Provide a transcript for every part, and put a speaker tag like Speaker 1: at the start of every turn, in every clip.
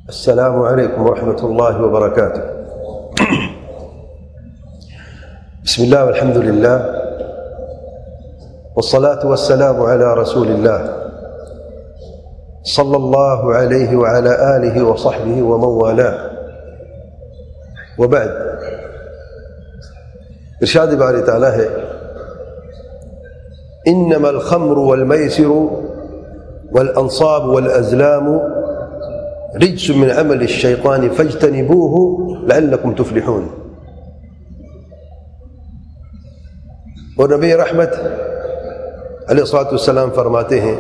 Speaker 1: السلام عليكم ورحمة الله وبركاته. بسم الله والحمد لله والصلاة والسلام على رسول الله صلى الله عليه وعلى آله وصحبه ومن والاه، وبعد. ارشاد باری تعالی ہے انما الخمر والمیسر والانصاب والازلام رجس من عمل الشیطان فاجتنبوه لعلکم تفلحون. اور نبی رحمت علیہ الصلوۃ والسلام فرماتے ہیں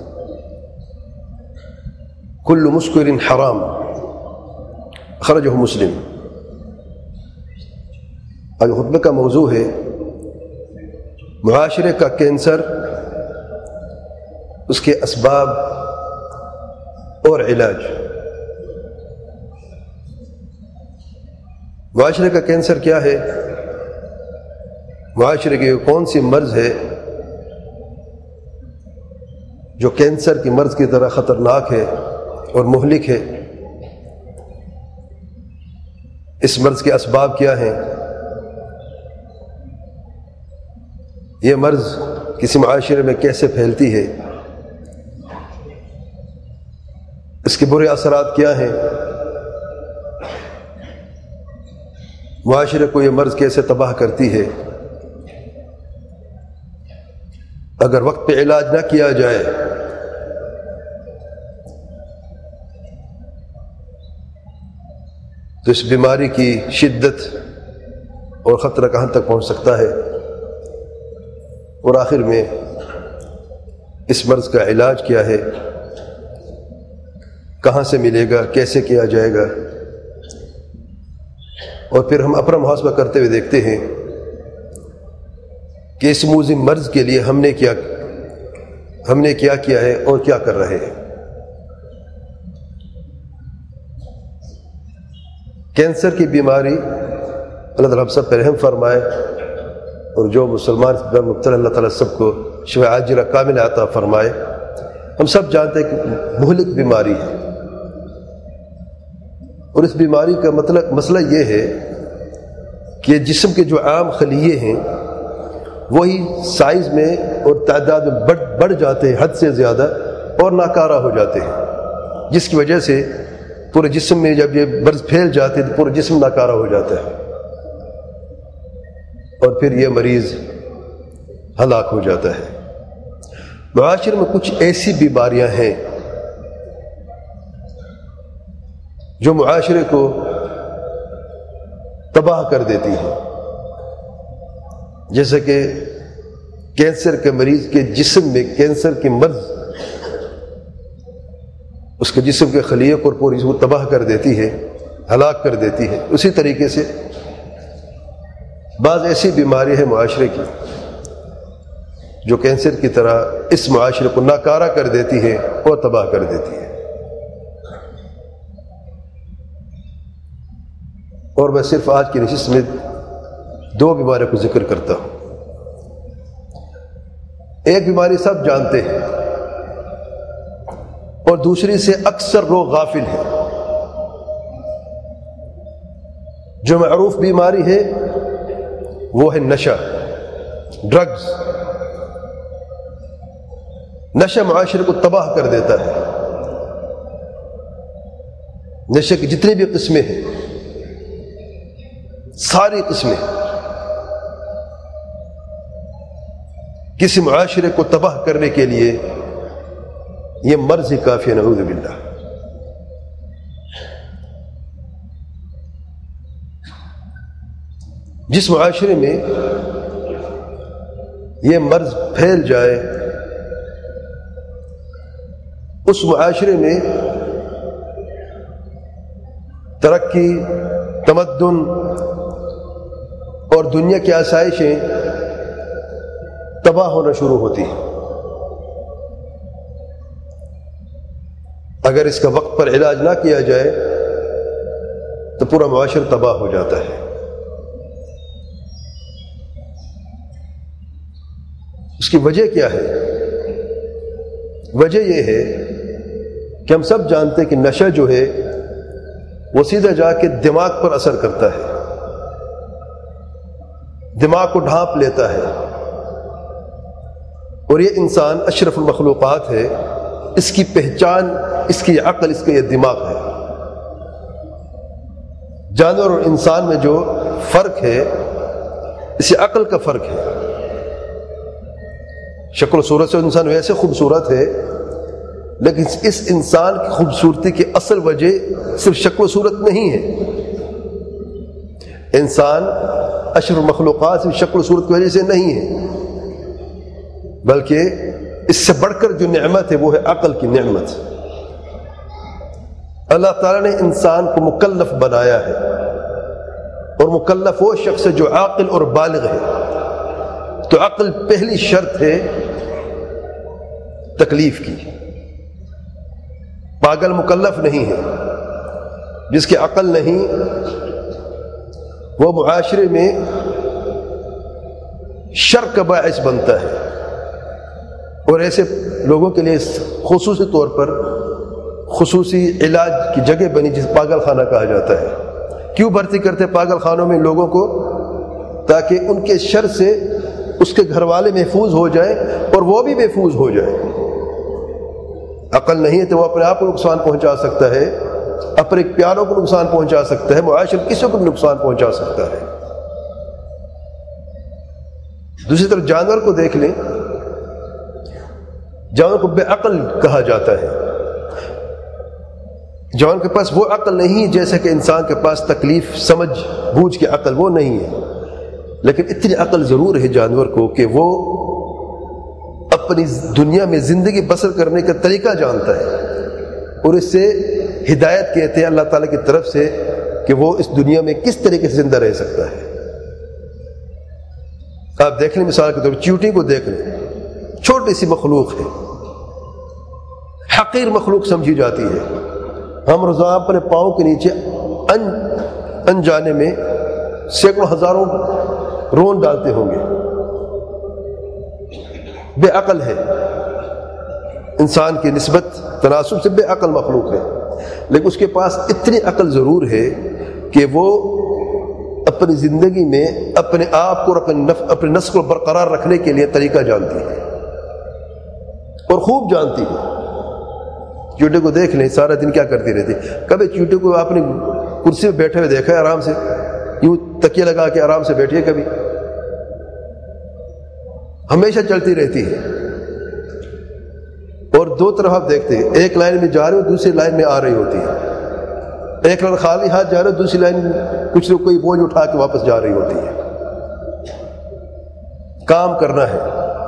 Speaker 1: کل مسکر حرام، اخرجہ مسلم. آج خطبہ کا موضوع ہے معاشرے کا کینسر، اس کے اسباب اور علاج. معاشرے کا کینسر کیا ہے؟ معاشرے کی کون سی مرض ہے جو کینسر کی مرض کی طرح خطرناک ہے اور مہلک ہے؟ اس مرض کے اسباب کیا ہیں؟ یہ مرض کسی معاشرے میں کیسے پھیلتی ہے؟ اس کے برے اثرات کیا ہیں؟ معاشرے کو یہ مرض کیسے تباہ کرتی ہے؟ اگر وقت پہ علاج نہ کیا جائے تو اس بیماری کی شدت اور خطرہ کہاں تک پہنچ سکتا ہے، اور آخر میں اس مرض کا علاج کیا ہے، کہاں سے ملے گا، کیسے کیا جائے گا. اور پھر ہم اپنا محاسبہ کرتے ہوئے دیکھتے ہیں کہ اس موذم مرض کے لیے ہم نے کیا کیا ہے اور کیا کر رہے ہیں. کینسر کی بیماری اللہ تعالیٰ ہم سب پر رحم فرمائے، اور جو مسلمان اس پر مبتلا اللہ تعالیٰ سب کو شفا عاجلہ کامل عطا فرمائے. ہم سب جانتے ہیں کہ مہلک بیماری ہے، اور اس بیماری کا مسئلہ یہ ہے کہ جسم کے جو عام خلیے ہیں وہی سائز میں اور تعداد میں بڑھ جاتے ہیں حد سے زیادہ اور ناکارہ ہو جاتے ہیں، جس کی وجہ سے پورے جسم میں جب یہ مرض پھیل جاتے ہیں تو پورے جسم ناکارہ ہو جاتا ہے، اور پھر یہ مریض ہلاک ہو جاتا ہے. معاشرے میں کچھ ایسی بیماریاں ہیں جو معاشرے کو تباہ کر دیتی ہیں، جیسے کہ کینسر کے مریض کے جسم میں کینسر کی مرض اس کے جسم کے خلیے کو اور پوری جسم کو تباہ کر دیتی ہے، ہلاک کر دیتی ہے. اسی طریقے سے بعض ایسی بیماری ہے معاشرے کی جو کینسر کی طرح اس معاشرے کو ناکارہ کر دیتی ہے اور تباہ کر دیتی ہے. اور میں صرف آج کی نشست میں دو بیماریوں کو ذکر کرتا ہوں. ایک بیماری سب جانتے ہیں اور دوسری سے اکثر لوگ غافل ہیں. جو معروف بیماری ہے وہ ہے نشہ، ڈرگز. نشہ معاشرے کو تباہ کر دیتا ہے. نشے کی جتنی بھی قسمیں ہیں، ساری قسمیں کسی معاشرے کو تباہ کرنے کے لیے یہ مرض ہی کافی ہے، نعوذ باللہ. جس معاشرے میں یہ مرض پھیل جائے اس معاشرے میں ترقی، تمدن اور دنیا کی آسائشیں تباہ ہونا شروع ہوتی ہیں. اگر اس کا وقت پر علاج نہ کیا جائے تو پورا معاشرہ تباہ ہو جاتا ہے. اس کی وجہ کیا ہے؟ وجہ یہ ہے کہ ہم سب جانتے ہیں کہ نشہ جو ہے وہ سیدھا جا کے دماغ پر اثر کرتا ہے، دماغ کو ڈھانپ لیتا ہے، اور یہ انسان اشرف المخلوقات ہے، اس کی پہچان، اس کی عقل، اس کا یہ دماغ ہے۔ جانور اور انسان میں جو فرق ہے اسی عقل کا فرق ہے۔ شکل و صورت سے انسان ویسے خوبصورت ہے، لیکن اس انسان کی خوبصورتی کی اصل وجہ صرف شکل و صورت نہیں ہے۔ انسان اشرف المخلوقات صرف شکل و صورت کی وجہ سے نہیں ہے، بلکہ اس سے بڑھ کر جو نعمت ہے وہ ہے عقل کی نعمت۔ اللہ تعالیٰ نے انسان کو مکلف بنایا ہے، اور مکلف وہ شخص ہے جو عاقل اور بالغ ہے۔ تو عقل پہلی شرط ہے تکلیف کی۔ پاگل مکلف نہیں ہے، جس کی عقل نہیں وہ معاشرے میں شر کا باعث بنتا ہے، اور ایسے لوگوں کے لیے خصوصی طور پر خصوصی علاج کی جگہ بنی جسے پاگل خانہ کہا جاتا ہے۔ کیوں بھرتی کرتے پاگل خانوں میں لوگوں کو؟ تاکہ ان کے شر سے اس کے گھر والے محفوظ ہو جائیں اور وہ بھی محفوظ ہو جائے۔ عقل نہیں ہے تو وہ اپنے آپ کو نقصان پہنچا سکتا ہے، اپنے پیاروں کو نقصان پہنچا سکتا ہے، معاشرے کسی کو بھی نقصان پہنچا سکتا ہے۔ دوسری طرف جانور کو دیکھ لیں، جانور کو بے عقل کہا جاتا ہے۔ جانور کے پاس وہ عقل نہیں جیسے کہ انسان کے پاس تکلیف سمجھ بوجھ کی عقل وہ نہیں ہے، لیکن اتنی عقل ضرور ہے جانور کو کہ وہ اپنی دنیا میں زندگی بسر کرنے کا طریقہ جانتا ہے، اور اس سے ہدایت کہتے ہیں اللہ تعالیٰ کی طرف سے کہ وہ اس دنیا میں کس طریقے سے زندہ رہ سکتا ہے۔ آپ دیکھ لیں مثال کے طور پر چیونٹی کو دیکھ لیں، چھوٹی سی مخلوق ہے، حقیر مخلوق سمجھی جاتی ہے۔ ہم روزانہ اپنے پاؤں کے نیچے انجانے میں سینکڑوں ہزاروں رون ڈالتے ہوں گے۔ بے عقل ہے، انسان کی نسبت تناسب سے بے عقل مخلوق ہے، لیکن اس کے پاس اتنی عقل ضرور ہے کہ وہ اپنی زندگی میں اپنے آپ کو اور اپنے نسل کو برقرار رکھنے کے لیے طریقہ جانتی ہے، اور خوب جانتی ہے۔ چیونٹے کو دیکھ لیں، سارا دن کیا کرتی رہتی۔ کبھی چیونٹے کو آپ نے کرسی پہ بیٹھے ہوئے دیکھا ہے آرام سے؟ یوں تکیہ لگا کے آرام سے بیٹھی ہے کبھی؟ ہمیشہ چلتی رہتی ہے، اور دو طرف آپ دیکھتے ہیں، ایک لائن میں جا رہے ہو دوسری لائن میں آ رہی ہوتی ہے، ایک لائن خالی ہاتھ جا رہے ہو دوسری لائن کچھ نہ کوئی بوجھ اٹھا کے واپس جا رہی ہوتی ہے۔ کام کرنا ہے،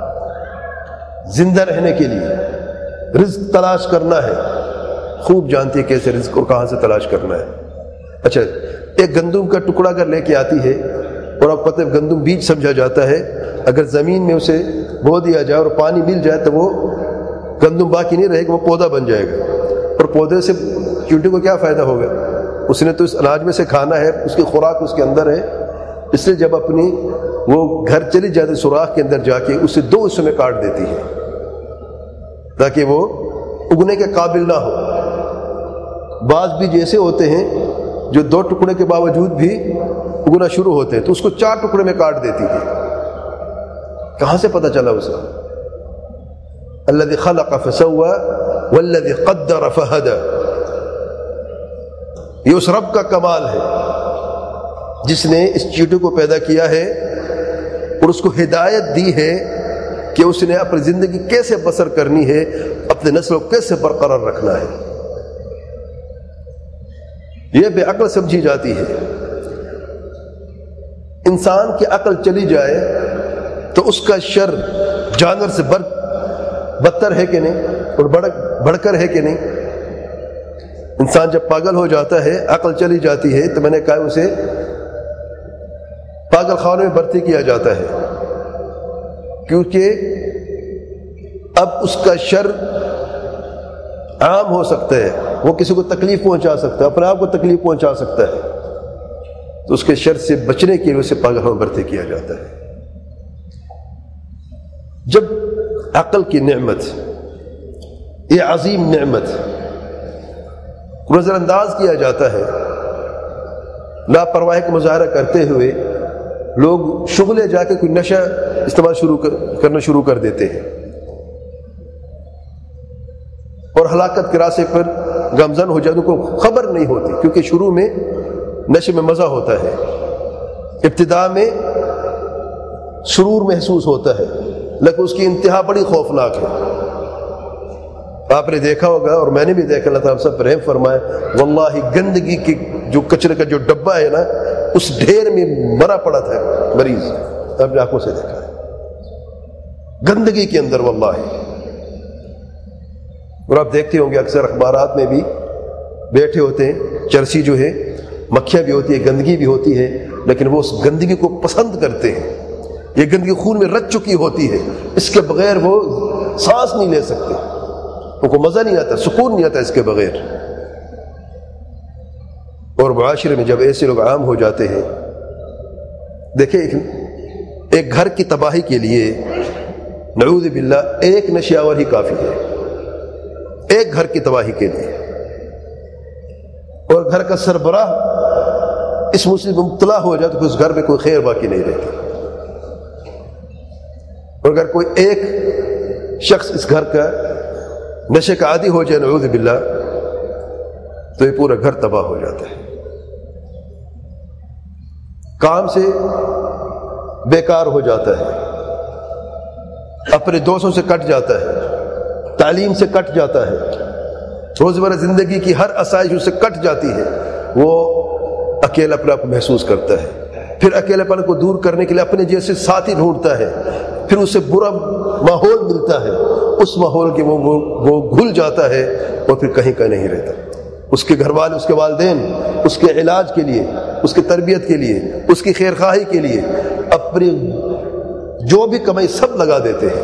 Speaker 1: زندہ رہنے کے لیے رزق تلاش کرنا ہے، خوب جانتی ہے کیسے رزق اور کہاں سے تلاش کرنا ہے۔ اچھا، ایک گندم کا ٹکڑا اگر لے کے آتی ہے، اور آپ پتہ ہے گندم بیج سمجھا جاتا ہے، اگر زمین میں اسے بو دیا جائے اور پانی مل جائے تو وہ گندم باقی نہیں رہے گا، وہ پودا بن جائے گا۔ اور پودے سے چیونٹی کو کیا فائدہ ہوگا؟ اس نے تو اس اناج میں سے کھانا ہے، اس کی خوراک اس کے اندر ہے، اس لیے جب اپنی وہ گھر چلی جاتی سوراخ کے اندر جا کے اسے دو حصوں میں کاٹ دیتی ہے تاکہ وہ اگنے کے قابل نہ ہو۔ بعض بھی جیسے ہوتے ہیں جو دو ٹکڑے کے باوجود بھی اگنا شروع ہوتے ہیں، تو اس کو 4 ٹکڑے میں کاٹ دیتی ہے۔ کہاں سے پتہ چلا اسے؟ الذی خلق فسوى والذی قدر فہدى، یہ اس رب کا کمال ہے جس نے اس چیونٹی کو پیدا کیا ہے اور اس کو ہدایت دی ہے کہ اس نے اپنی زندگی کیسے بسر کرنی ہے، اپنے نسل کو کیسے برقرار رکھنا ہے۔ یہ بے عقل سمجھی جاتی ہے۔ انسان کی عقل چلی جائے تو اس کا شر جانور سے بدتر ہے کہ نہیں، اور بڑھ کر ہے کہ نہیں؟ انسان جب پاگل ہو جاتا ہے، عقل چلی جاتی ہے، تو میں نے کہا اسے پاگل خانے میں بھرتی کیا جاتا ہے، کیونکہ اب اس کا شر عام ہو سکتا ہے، وہ کسی کو تکلیف پہنچا سکتا ہے، اپنے آپ کو تکلیف پہنچا سکتا ہے، تو اس کے شر سے بچنے کے لیے اسے پاگل خانے میں بھرتی کیا جاتا ہے۔ جب عقل کی نعمت، یہ عظیم نعمت نظر انداز کیا جاتا ہے لاپرواہی کا مظاہرہ کرتے ہوئے لوگ شغلے جا کے کوئی نشہ استعمال کرنا شروع کر دیتے ہیں اور ہلاکت کے راستے پر گامزن ہو جاتے، ان کو خبر نہیں ہوتی، کیونکہ شروع میں نشے میں مزہ ہوتا ہے، ابتدا میں سرور محسوس ہوتا ہے، لیکن اس کی انتہا بڑی خوفناک ہے۔ آپ نے دیکھا ہوگا اور میں نے بھی دیکھا، اللہ تعالیٰ سب پر رحم فرمائے، واللہ گندگی کی جو کچرے کا جو ڈبہ ہے نا، اس ڈھیر میں مرا پڑا تھا مریض، آپ نے آنکھوں سے دیکھا ہے گندگی کے اندر واللہ۔ اور آپ دیکھتے ہوں گے اکثر اخبارات میں بھی بیٹھے ہوتے ہیں، چرسی جو ہے مکھیاں بھی ہوتی ہے، گندگی بھی ہوتی ہے، لیکن وہ اس گندگی کو پسند کرتے ہیں۔ یہ گندگی خون میں رچ چکی ہوتی ہے، اس کے بغیر وہ سانس نہیں لے سکتے، ان کو مزہ نہیں آتا، سکون نہیں آتا اس کے بغیر۔ اور معاشرے میں جب ایسے لوگ عام ہو جاتے ہیں، دیکھیں ایک گھر کی تباہی کے لیے نعوذ باللہ ایک نشہ آور ہی کافی ہے، ایک گھر کی تباہی کے لیے۔ اور گھر کا سربراہ اس مصیبت میں مبتلا ہو جائے تو اس گھر میں کوئی خیر باقی نہیں رہتی۔ اور اگر کوئی ایک شخص اس گھر کا نشے کا عادی ہو جائے نعوذ باللہ، تو یہ پورا گھر تباہ ہو جاتا ہے، کام سے بیکار ہو جاتا ہے، اپنے دوستوں سے کٹ جاتا ہے، تعلیم سے کٹ جاتا ہے، روزمرہ زندگی کی ہر آسائش اس سے کٹ جاتی ہے، وہ اکیلا اپنا کو محسوس کرتا ہے۔ پھر اکیلے پن کو دور کرنے کے لیے اپنے جیسے ساتھی ڈھونڈتا ہے، پھر اسے برا ماحول ملتا ہے، اس ماحول کے وہ گھل جاتا ہے اور پھر کہیں کا نہیں رہتا۔ اس کے گھر والے، اس کے والدین اس کے علاج کے لیے، اس کی تربیت کے لیے، اس کی خیر خواہی کے لیے اپنی جو بھی کمائی سب لگا دیتے ہیں۔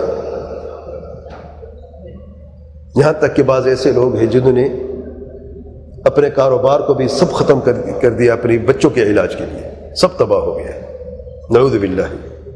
Speaker 1: یہاں تک کہ بعض ایسے لوگ ہیں جنہوں نے اپنے کاروبار کو بھی سب ختم کر دیا اپنے بچوں کے علاج کے لیے، سب تباہ ہو گیا، نعوذ باللہ۔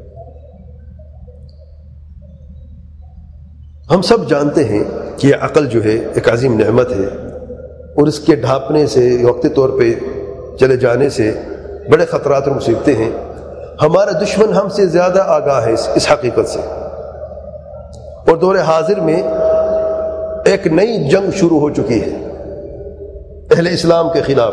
Speaker 1: ہم سب جانتے ہیں کہ یہ عقل جو ہے ایک عظیم نعمت ہے، اور اس کے ڈھانپنے سے، وقتی طور پہ چلے جانے سے بڑے خطرات اور مصیبتیں ہیں۔ ہمارا دشمن ہم سے زیادہ آگاہ ہے اس حقیقت سے، اور دور حاضر میں ایک نئی جنگ شروع ہو چکی ہے اہل اسلام کے خلاف۔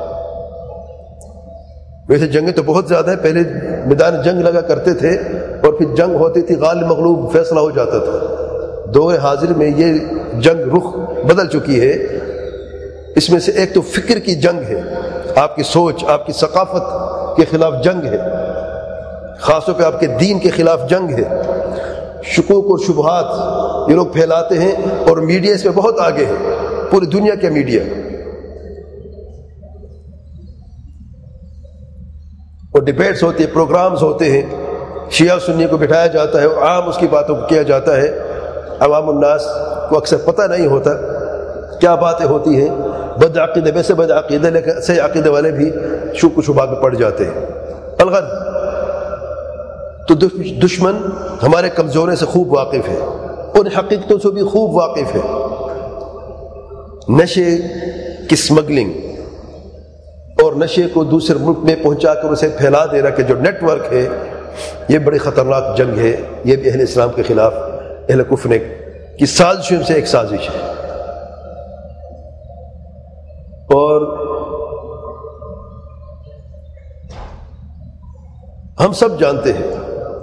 Speaker 1: ویسے جنگیں تو بہت زیادہ ہیں، پہلے میدان جنگ لگا کرتے تھے اور پھر جنگ ہوتی تھی، غالب مغلوب فیصلہ ہو جاتا تھا۔ دور حاضر میں یہ جنگ رخ بدل چکی ہے۔ اس میں سے ایک تو فکر کی جنگ ہے، آپ کی سوچ، آپ کی ثقافت کے خلاف جنگ ہے، خاص طور پہ آپ کے دین کے خلاف جنگ ہے۔ شکوک اور شبہات یہ لوگ پھیلاتے ہیں، اور میڈیا اس میں بہت آگے ہے، پوری دنیا کے میڈیا، اور ڈیبیٹس ہوتے ہیں، پروگرامز ہوتے ہیں، شیعہ سنی کو بٹھایا جاتا ہے اور عام اس کی باتوں کو کیا جاتا ہے۔ عوام الناس کو اکثر پتہ نہیں ہوتا کیا باتیں ہوتی ہیں، بد عقیدے ویسے بد عقیدے، لیکن صحیح عقیدے والے بھی شک و شبہات میں پڑ جاتے ہیں۔ الغرض تو دشمن ہمارے کمزوری سے خوب واقف ہے، اور حقیقتوں سے بھی خوب واقف ہے۔ نشے کی سمگلنگ اور نشے کو دوسرے ملک میں پہنچا کر اسے پھیلا دے رہا کہ جو نیٹ ورک ہے، یہ بڑی خطرناک جنگ ہے۔ یہ بھی اہل اسلام کے خلاف اہل کفر کی سازشوں سے ایک سازش ہے۔ اور ہم سب جانتے ہیں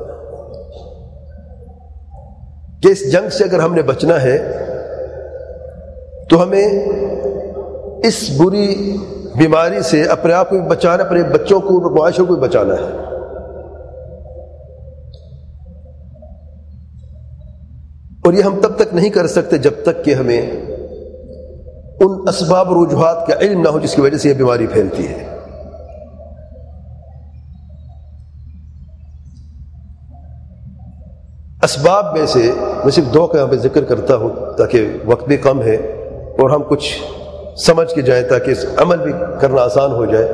Speaker 1: کہ اس جنگ سے اگر ہم نے بچنا ہے تو ہمیں اس بری بیماری سے اپنے آپ کو بھی بچانا، اپنے بچوں کو اور معاشرے کو بھی بچانا ہے۔ اور یہ ہم تب تک نہیں کر سکتے جب تک کہ ہمیں ان اسباب اور وجوہات کا علم نہ ہو جس کی وجہ سے یہ بیماری پھیلتی ہے۔ اسباب میں سے میں صرف دو کا یہاں پہ ذکر کرتا ہوں تاکہ وقت بھی کم ہے اور ہم کچھ سمجھ کے جائیں، تاکہ اس عمل بھی کرنا آسان ہو جائے۔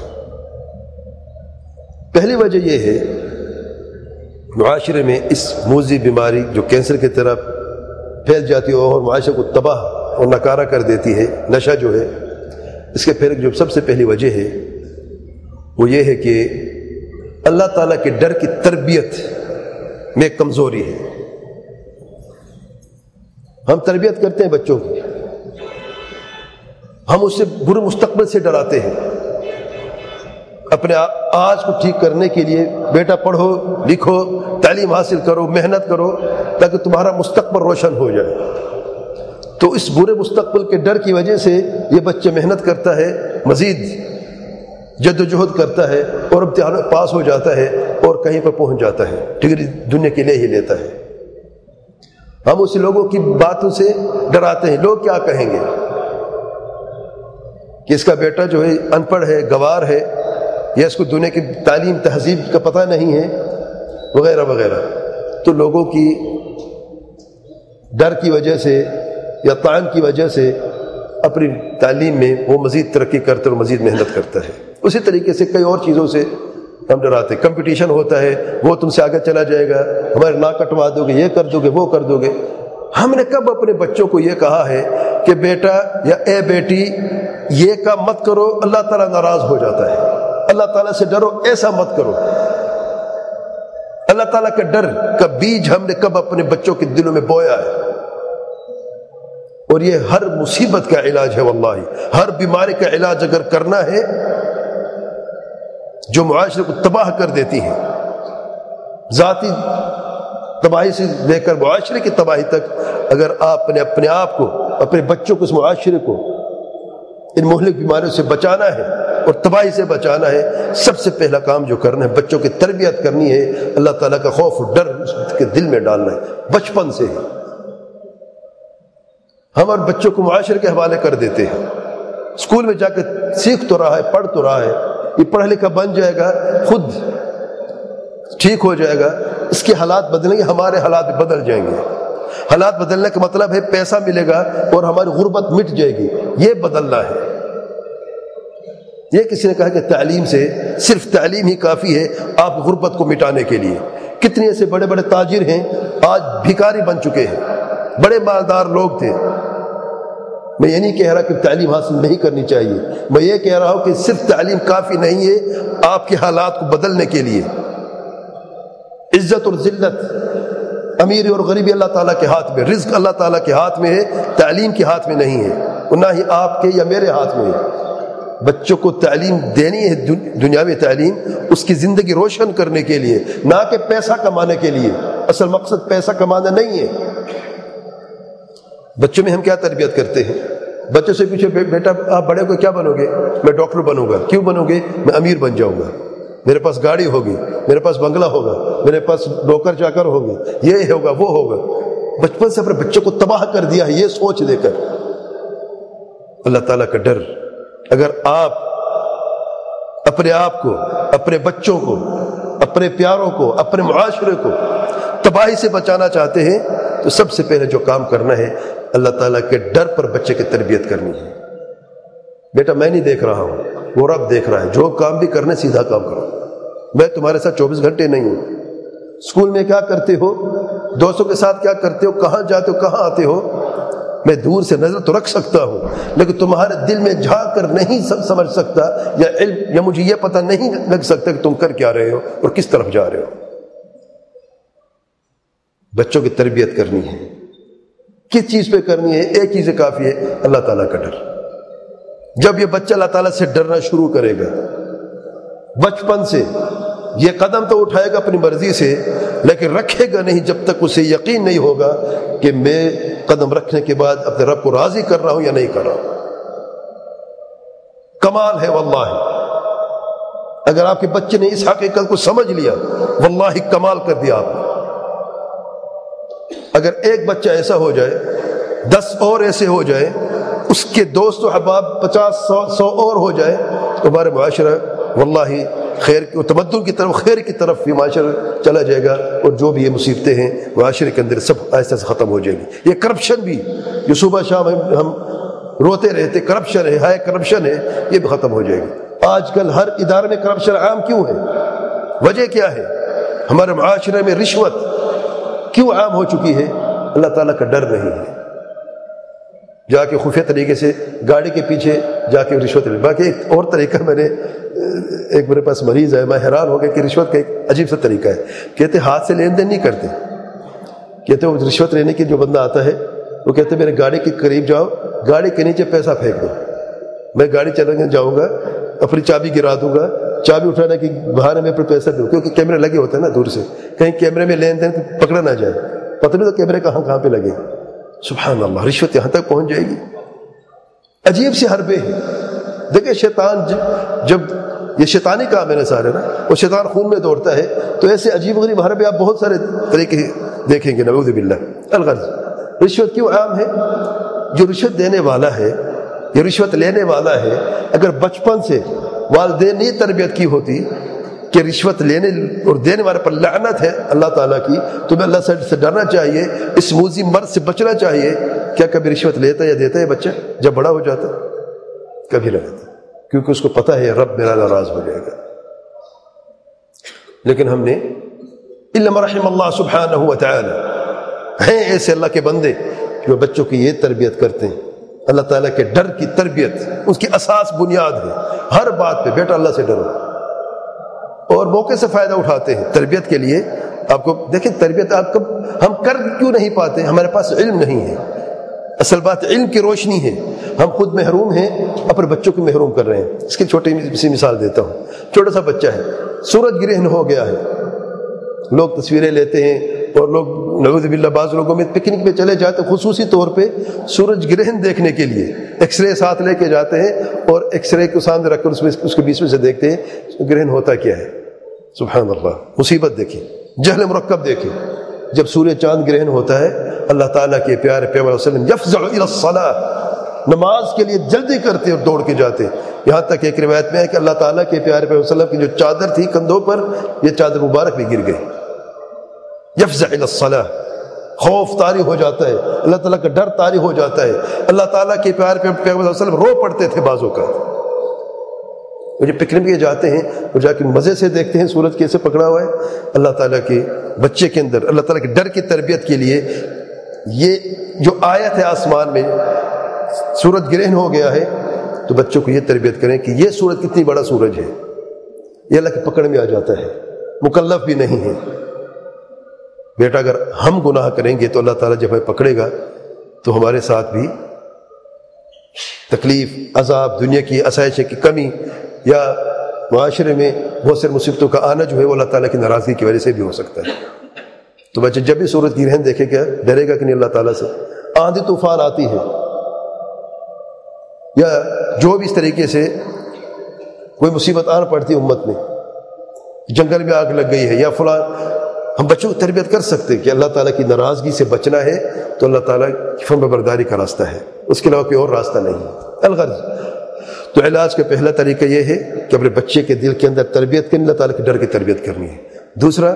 Speaker 1: پہلی وجہ یہ ہے معاشرے میں اس موذی بیماری جو کینسر کی طرح پھیل جاتی ہے اور معاشرے کو تباہ اور ناکارہ کر دیتی ہے، نشہ جو ہے، اس کے پھر جو سب سے پہلی وجہ ہے وہ یہ ہے کہ اللہ تعالیٰ کے ڈر کی تربیت میں کمزوری ہے. ہم تربیت کرتے ہیں بچوں کی، ہم اس سے برے مستقبل سے ڈراتے ہیں. اپنے آج کو ٹھیک کرنے کے لیے بیٹا پڑھو لکھو تعلیم حاصل کرو محنت کرو تاکہ تمہارا مستقبل روشن ہو جائے. تو اس برے مستقبل کے ڈر کی وجہ سے یہ بچہ محنت کرتا ہے، مزید جد و جہد کرتا ہے اور امتحان پاس ہو جاتا ہے اور کہیں پر پہنچ جاتا ہے، ڈگری دنیا کے لیے ہی لیتا ہے. ہم اس لوگوں کی باتوں سے ڈراتے ہیں، لوگ کیا کہیں گے کہ اس کا بیٹا جو ہے ان پڑھ ہے، گوار ہے، یا اس کو دنیا کی تعلیم تہذیب کا پتہ نہیں ہے وغیرہ وغیرہ. تو لوگوں کی ڈر کی وجہ سے یا طعن کی وجہ سے اپنی تعلیم میں وہ مزید ترقی کرتا ہے اور مزید محنت کرتا ہے. اسی طریقے سے کئی اور چیزوں سے ہم ڈراتے ہیں. کمپٹیشن ہوتا ہے، وہ تم سے آگے چلا جائے گا، ہمارے ناک کٹوا دو گے، یہ کر دو گے، وہ کر دو گے. ہم نے کب اپنے بچوں کو یہ کہا ہے کہ بیٹا یا اے بیٹی یہ کام مت کرو، اللہ تعالیٰ ناراض ہو جاتا ہے، اللہ تعالیٰ سے ڈرو، ایسا مت کرو. اللہ تعالیٰ کا ڈر کا بیج ہم نے کب اپنے بچوں کے دلوں میں بویا ہے؟ اور یہ ہر مصیبت کا علاج ہے. واللہ ہر بیماری کا علاج اگر کرنا ہے جو معاشرے کو تباہ کر دیتی ہے، ذاتی تباہی سے لے کر معاشرے کی تباہی تک، اگر آپ نے اپنے آپ کو، اپنے بچوں کو، اس معاشرے کو ان مہلک بیماریوں سے بچانا ہے اور تباہی سے بچانا ہے، سب سے پہلا کام جو کرنا ہے بچوں کی تربیت کرنی ہے، اللہ تعالیٰ کا خوف اور ڈر اس کے دل میں ڈالنا ہے بچپن سے. ہم اور بچوں کو معاشرے کے حوالے کر دیتے ہیں. اسکول میں جا کے سیکھ تو رہا ہے، پڑھ تو رہا ہے، یہ پڑھا لکھا بن جائے گا، خود ٹھیک ہو جائے گا، اس کے حالات بدلیں گے، ہمارے حالات بدل جائیں گے. حالات بدلنے کا مطلب ہے پیسہ ملے گا اور ہماری غربت مٹ جائے گی، یہ بدلنا ہے. یہ کسی نے کہا کہ تعلیم سے، صرف تعلیم ہی کافی ہے آپ غربت کو مٹانے کے لیے. کتنے ایسے بڑے بڑے تاجر ہیں آج بھکاری بن چکے ہیں، بڑے مالدار لوگ تھے. میں یہ نہیں کہہ رہا کہ تعلیم حاصل نہیں کرنی چاہیے، میں یہ کہہ رہا ہوں کہ صرف تعلیم کافی نہیں ہے آپ کے حالات کو بدلنے کے لیے. عزت اور ذلت، امیری اور غریبی اللہ تعالیٰ کے ہاتھ میں، رزق اللہ تعالیٰ کے ہاتھ میں ہے، تعلیم کے ہاتھ میں نہیں ہے، اور نہ ہی آپ کے یا میرے ہاتھ میں ہے. بچوں کو تعلیم دینی ہے، دنیاوی تعلیم، اس کی زندگی روشن کرنے کے لیے، نہ کہ پیسہ کمانے کے لیے. اصل مقصد پیسہ کمانا نہیں ہے. بچوں میں ہم کیا تربیت کرتے ہیں؟ بچوں سے پوچھے بیٹا آپ بڑے ہو کے کیا بنو گے؟ میں ڈاکٹر بنوں گا. کیوں بنو گے؟ میں امیر بن جاؤں گا، میرے پاس گاڑی ہوگی، میرے پاس بنگلہ ہوگا، میرے پاس نوکر چاکر ہوں گے، یہ ہوگا وہ ہوگا. بچپن سے اپنے بچوں کو تباہ کر دیا ہے یہ سوچ دے کر. اللہ تعالیٰ کا ڈر، اگر آپ اپنے آپ کو، اپنے بچوں کو، اپنے پیاروں کو، اپنے معاشرے کو تباہی سے بچانا چاہتے ہیں تو سب سے پہلے جو کام کرنا ہے اللہ تعالیٰ کے ڈر پر بچے کی تربیت کرنی ہے. بیٹا میں نہیں دیکھ رہا ہوں، وہ رب دیکھ رہا ہے، جو کام بھی کرنے سیدھا کام کرو. میں تمہارے ساتھ 24 گھنٹے نہیں ہوں. اسکول میں کیا کرتے ہو، دوستوں کے ساتھ کیا کرتے ہو، کہاں جاتے ہو، کہاں آتے ہو، میں دور سے نظر تو رکھ سکتا ہوں، لیکن تمہارے دل میں جھانک کر نہیں سمجھ سکتا، یا علم یا مجھے یہ پتہ نہیں لگ سکتا کہ تم کر کیا رہے ہو اور کس طرف جا رہے ہو. بچوں کی تربیت کرنی ہے، کس چیز پہ کرنی ہے؟ ایک چیز کافی ہے، اللہ تعالیٰ کا ڈر. جب یہ بچہ اللہ تعالیٰ سے ڈرنا شروع کرے گا بچپن سے، یہ قدم تو اٹھائے گا اپنی مرضی سے، لیکن رکھے گا نہیں جب تک اسے یقین نہیں ہوگا کہ میں قدم رکھنے کے بعد اپنے رب کو راضی کر رہا ہوں یا نہیں کر رہا ہوں. کمال ہے واللہ. اگر آپ کے بچے نے اس حقیقت کو سمجھ لیا، واللہ کمال کر دیا آپ نے. اگر ایک بچہ ایسا ہو جائے، 10 اور ایسے ہو جائے، اس کے دوست و احباب 50 100 اور ہو جائے، تو ہمارے معاشرہ واللہ خیر کی تمدن کی طرف، خیر کی طرف بھی معاشرہ چلا جائے گا، اور جو بھی یہ مصیبتیں ہیں معاشرے کے اندر سب ایسے ختم ہو جائیں گی. یہ کرپشن بھی جو صبح شام ہم روتے رہتے کرپشن ہے، ہائے کرپشن ہے، یہ بھی ختم ہو جائے گی. آج کل ہر ادارے میں کرپشن عام کیوں ہے؟ وجہ کیا ہے؟ ہمارے معاشرے میں رشوت کیوں عام ہو چکی ہے؟ اللہ تعالیٰ کا ڈر نہیں ہے. جا کے خفیہ طریقے سے گاڑی کے پیچھے جا کے رشوت لے. باقی ایک اور طریقہ ایک میرے پاس مریض ہے, میں حیران ہو گیا کہ رشوت کا ایک عجیب سا طریقہ ہے. کہتے ہاتھ سے لین دین نہیں کرتے, کہتے وہ رشوت لینے کے جو بندہ آتا ہے وہ کہتے میرے گاڑی کے قریب جاؤ, گاڑی کے نیچے پیسہ پھینک دو, میں گاڑی چلانے جاؤں گا, اپنی چابی گرا دوں گا, چابی اٹھانے کے بہانے میں پھر پیسہ دوں, کیونکہ کیمرے لگے ہوتے ہیں نا دور سے, کہیں کیمرے میں لین دین پکڑا نہ جائے, پتہ نہیں تو کیمرے کہاں پہ لگے. سبحان اللہ, رشوت یہاں تک پہنچ جائے گی. عجیب سی حربے ہیں. دیکھیں شیطان جب یہ شیطانی کام ہے نا سارے نا, اور شیطان خون میں دوڑتا ہے, تو ایسے عجیب غریب حربے آپ بہت سارے طریقے دیکھیں گے. نعوذ باللہ. الغرض رشوت کیوں عام ہے؟ جو رشوت دینے والا ہے, یہ رشوت لینے والا ہے, اگر بچپن سے والدین نے تربیت کی ہوتی کہ رشوت لینے اور دینے والے پر لعنت ہے اللہ تعالیٰ کی, تمہیں اللہ سے ڈرنا چاہیے, اس موذی مرض سے بچنا چاہیے. کیا کبھی رشوت لیتا یا دیتا ہے بچہ جب بڑا ہو جاتا؟ کبھی نہ لیتا, کیونکہ اس کو پتہ ہے رب میرا ناراض ہو جائے گا. لیکن ہم نے الا من رحم اللہ سبحانہ و تعالی, ہیں ایسے اللہ کے بندے جو بچوں کی یہ تربیت کرتے ہیں. اللہ تعالیٰ کے ڈر کی تربیت اس کی اساس بنیاد ہے. ہر بات پہ بیٹا اللہ سے ڈرو, اور موقع سے فائدہ اٹھاتے ہیں تربیت کے لیے. آپ کو دیکھیں تربیت آپ ہم کر کیوں نہیں پاتے؟ ہمارے پاس علم نہیں ہے. اصل بات علم کی روشنی ہے. ہم خود محروم ہیں, اپنے بچوں کو محروم کر رہے ہیں. اس کی چھوٹی سی مثال دیتا ہوں. چھوٹا سا بچہ ہے, سورج گرہن ہو گیا ہے, لوگ تصویریں لیتے ہیں, اور لوگ نعوذ باللہ بعض لوگوں میں پکنک پہ چلے جاتے ہیں خصوصی طور پہ سورج گرہن دیکھنے کے لیے, ایکس رے ساتھ لے کے جاتے ہیں, اور ایکس رے کو سامنے رکھ کر اس کے بیچ میں سے دیکھتے ہیں گرہن ہوتا کیا ہے. سبحان اللہ. مصیبت دیکھیں, جہل مرکب دیکھیں. جب سورج چاند گرہن ہوتا ہے, اللہ تعالیٰ کے پیارے پیغمبر صلی اللہ علیہ وسلم یفزع الی الصلاۃ, نماز کے لیے جلدی کرتے اور دوڑ کے جاتے. یہاں تک ایک روایت میں ہے کہ اللہ تعالیٰ کے پیارے پیغمبر صلی اللہ علیہ وسلم کی جو چادر تھی کندھوں پر, یہ چادر مبارک بھی گر گئی. یفزع الی الصلاۃ, خوف طاری ہو جاتا ہے, اللہ تعالیٰ کا ڈر طاری ہو جاتا ہے. اللہ تعالیٰ کے پیارے پیغمبر صلی اللہ علیہ وسلم رو پڑتے تھے بعض اوقات. جو پکنک پہ جاتے ہیں اور جا کے مزے سے دیکھتے ہیں سورج کیسے پکڑا ہوا ہے. اللہ تعالیٰ کے بچے کے اندر اللہ تعالیٰ کے ڈر کی تربیت کے لیے یہ جو آیت ہے آسمان میں, سورج گرہن ہو گیا ہے, تو بچوں کو یہ تربیت کریں کہ یہ سورج کتنی بڑا سورج ہے, یہ اللہ کی پکڑ میں آ جاتا ہے, مکلف بھی نہیں ہے. بیٹا اگر ہم گناہ کریں گے تو اللہ تعالیٰ جب ہمیں پکڑے گا تو ہمارے ساتھ بھی تکلیف, عذاب, دنیا کی آسائش کی کمی, یا معاشرے میں بہت سے مصیبتوں کا آنا جو ہے وہ اللہ تعالیٰ کی ناراضگی کی وجہ سے بھی ہو سکتا ہے. تو بچے جب بھی سورج گرہن دیکھے گا ڈرے گا کہ نہیں اللہ تعالیٰ سے. آندھی طوفان آتی ہے, یا جو بھی اس طریقے سے کوئی مصیبت آن پڑتی ہے امت میں, جنگل میں آگ لگ گئی ہے یا فلاں, ہم بچوں کو تربیت کر سکتے کہ اللہ تعالیٰ کی ناراضگی سے بچنا ہے تو اللہ تعالیٰ کی فرما برداری کا راستہ ہے, اس کے علاوہ کوئی اور راستہ نہیں. الغرض تو علاج کا پہلا طریقہ یہ ہے کہ اپنے بچے کے دل کے اندر تربیت کرنی, اللہ تعالیٰ کے ڈر کی تربیت کرنی ہے. دوسرا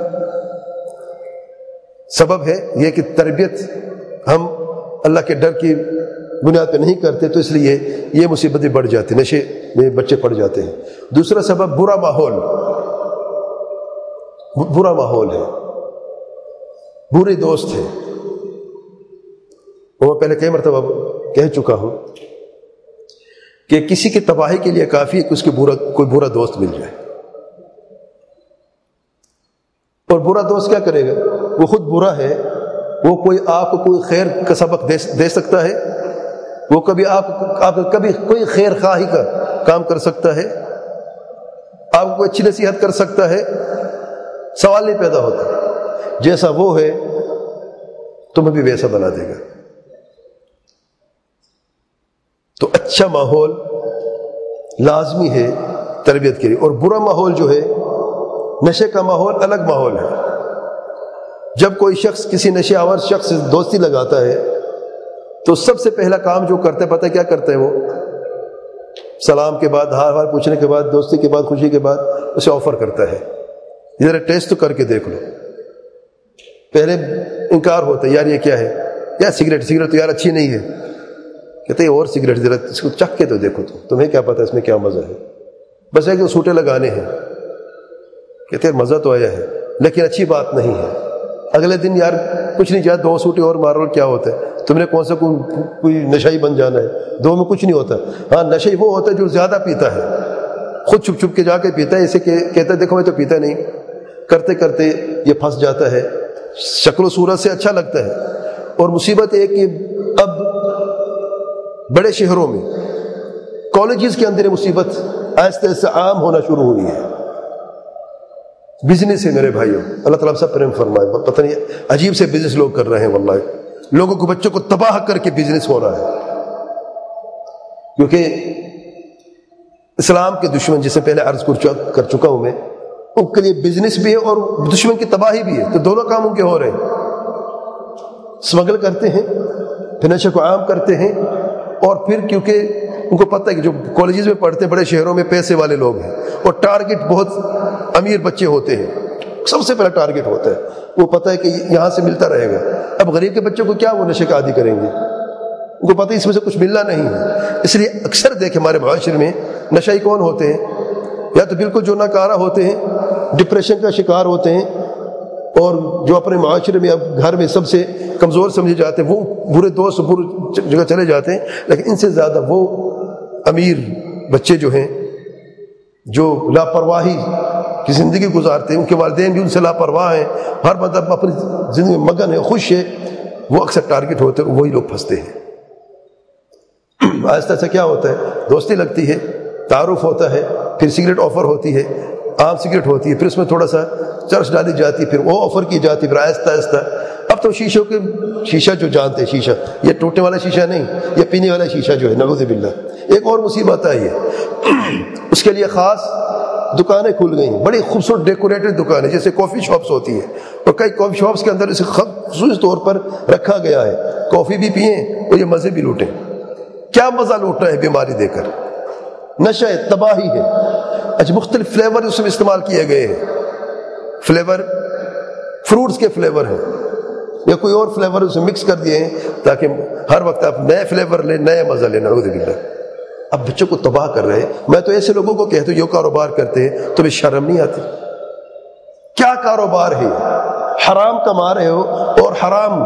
Speaker 1: سبب ہے یہ کہ تربیت ہم اللہ کے ڈر کی بنیاد پہ نہیں کرتے, تو اس لیے یہ مصیبتیں بڑھ جاتی, نشے میں بچے پڑ جاتے ہیں. دوسرا سبب برا ماحول, برا ماحول ہے, برے دوست ہیں. وہ میں پہلے کئی مرتبہ کہہ چکا ہوں کہ کسی کی تباہی کے لیے کافی ہے کہ اس کے کوئی برا دوست مل جائے. اور برا دوست کیا کرے گا؟ وہ خود برا ہے, وہ کوئی آپ کو کوئی خیر کا سبق دے سکتا ہے, وہ کبھی آپ کبھی کوئی خیر خواہی کا کام کر سکتا ہے, آپ کو کوئی اچھی نصیحت کر سکتا ہے. سوال نہیں پیدا ہوتا, جیسا وہ ہے تمہیں بھی ویسا بنا دے گا. تو اچھا ماحول لازمی ہے تربیت کے لیے, اور برا ماحول جو ہے نشے کا ماحول الگ ماحول ہے. جب کوئی شخص کسی نشے آور شخص سے دوستی لگاتا ہے تو سب سے پہلا کام جو کرتا ہے پتہ کیا کرتا ہے؟ وہ سلام کے بعد, ہار ہار پوچھنے کے بعد, دوستی کے بعد, خوشی کے بعد اسے آفر کرتا ہے, ذرا ٹیسٹ تو کر کے دیکھ لو. پہلے انکار ہوتا ہے, یار یہ کیا ہے, یار سگریٹ تو یار اچھی نہیں ہے. کہتے ہیں اور سگریٹ ذرا اس کو چکھ کے تو دیکھو, تمہیں کیا پتہ اس میں کیا مزہ ہے, بس ہے کہ سوٹے لگانے ہیں. کہتے ہیں مزہ تو آیا ہے لیکن اچھی بات نہیں ہے. اگلے دن یار کچھ نہیں چاہتا, 2 سوٹے اور مارو, کیا ہوتا ہے, تم نے کون سا کوئی نشائی بن جانا ہے، دو میں کچھ نہیں ہوتا. ہاں نشائی وہ ہوتا ہے جو زیادہ پیتا ہے، خود چھپ چھپ کے جا کے پیتا ہے، اسے کہتا ہے دیکھو میں تو پیتا نہیں، کرتے کرتے یہ پھنس جاتا ہے. شکل و صورت سے اچھا لگتا ہے. اور مصیبت ہے کہ اب بڑے شہروں میں کالجز کے اندر یہ مصیبت آہستہ آہستہ عام ہونا شروع ہوئی ہے. بزنس ہے میرے بھائیوں، اللہ تعالیٰ سب پر فرمائے، پتہ نہیں عجیب سے بزنس لوگ کر رہے ہیں، واللہ لوگوں کو بچوں کو تباہ کر کے بزنس ہو رہا ہے. کیونکہ اسلام کے دشمن، جسے پہلے عرض کر چکا ہوں میں، ان کے لیے بزنس بھی ہے اور دشمن کی تباہی بھی ہے. تو دونوں کام ان کے ہو رہے ہیں. اسمگل کرتے ہیں، پھر نشے کو عام کرتے ہیں، اور پھر کیونکہ ان کو پتہ ہے کہ جو کالجز میں پڑھتے ہیں بڑے شہروں میں پیسے والے لوگ ہیں، اور ٹارگٹ بہت امیر بچے ہوتے ہیں، سب سے پہلا ٹارگٹ ہوتا ہے. وہ پتہ ہے کہ یہاں سے ملتا رہے گا. اب غریب کے بچوں کو کیا وہ نشے کا عادی کریں گے؟ ان کو پتہ ہے اس میں سے کچھ ملنا نہیں ہے. اس لیے اکثر دیکھیں ہمارے معاشرے میں نشائی کون ہوتے ہیں؟ یا تو بالکل جو ناکارہ ہوتے ہیں، ڈپریشن کا شکار ہوتے ہیں، اور جو اپنے معاشرے میں اب گھر میں سب سے کمزور سمجھے جاتے ہیں، وہ برے دوست برے جگہ چلے جاتے ہیں. لیکن ان سے زیادہ وہ امیر بچے جو ہیں، جو لاپرواہی کی زندگی گزارتے ہیں، ان کے والدین بھی ان سے لاپرواہ ہیں، ہر مطلب اپنی زندگی میں مگن ہے، خوش ہے، وہ اکثر ٹارگٹ ہوتے ہیں، وہی لوگ پھنستے ہیں. آہستہ آہستہ کیا ہوتا ہے، دوستی لگتی ہے، تعارف ہوتا ہے، پھر سگریٹ آفر ہوتی ہے، عام سگریٹ ہوتی ہے، پھر اس میں تھوڑا سا چرچ ڈالی جاتی ہے، پھر وہ آفر کی جاتی ہے، پھر آہستہ آہستہ اب تو شیشہ جو جانتے ہیں، شیشہ یہ ٹوٹنے والا شیشہ نہیں، یہ پینے والا شیشہ جو ہے، نعوذ باللہ. ایک اور مصیبت آئی ہے، اس کے لیے خاص دکانیں کھل گئی ہیں، بڑی خوبصورت ڈیکوریٹڈ دکانیں، جیسے کافی شاپس ہوتی ہیں، اور کئی کافی شاپس کے اندر اسے خصوصی طور پر رکھا گیا ہے، کافی بھی پئیں اور یہ مزے بھی لوٹیں. کیا مزہ لوٹنا ہے بیماری دے کر، نشہ ہے، تباہی ہے. اچھا مختلف فلیور اس میں استعمال کیے گئے ہیں، فلیور فروٹس کے فلیور ہیں یا کوئی اور فلیور اسے مکس کر دیے ہیں تاکہ ہر وقت آپ نئے فلیور لیں، نئے مزہ لیں. نعوذ باللہ. اب بچوں کو تباہ کر رہے ہیں. میں تو ایسے لوگوں کو کہتا ہوں یہ کاروبار کرتے ہیں تمہیں شرم نہیں آتی؟ کیا کاروبار ہے؟ حرام کما رہے ہو اور حرام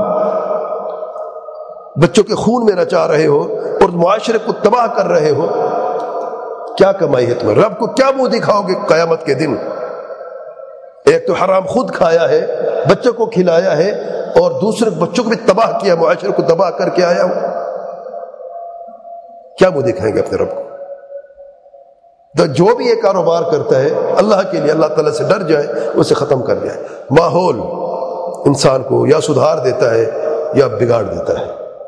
Speaker 1: بچوں کے خون میں رچا رہے ہو اور معاشرے کو تباہ کر رہے ہو. کیا کمائی ہے تمہیں؟ رب کو کیا منہ دکھاؤ گے قیامت کے دن؟ ایک تو حرام خود کھایا ہے، بچوں کو کھلایا ہے، اور دوسرے بچوں کو بھی تباہ کیا، معاشرے کو تباہ کر کے آیا ہوں. کیا منہ دکھائیں گے اپنے رب کو؟ تو جو بھی یہ کاروبار کرتا ہے اللہ کے لیے، اللہ تعالیٰ سے ڈر جائے، اسے ختم کر جائے. ماحول انسان کو یا سدھار دیتا ہے یا بگاڑ دیتا ہے.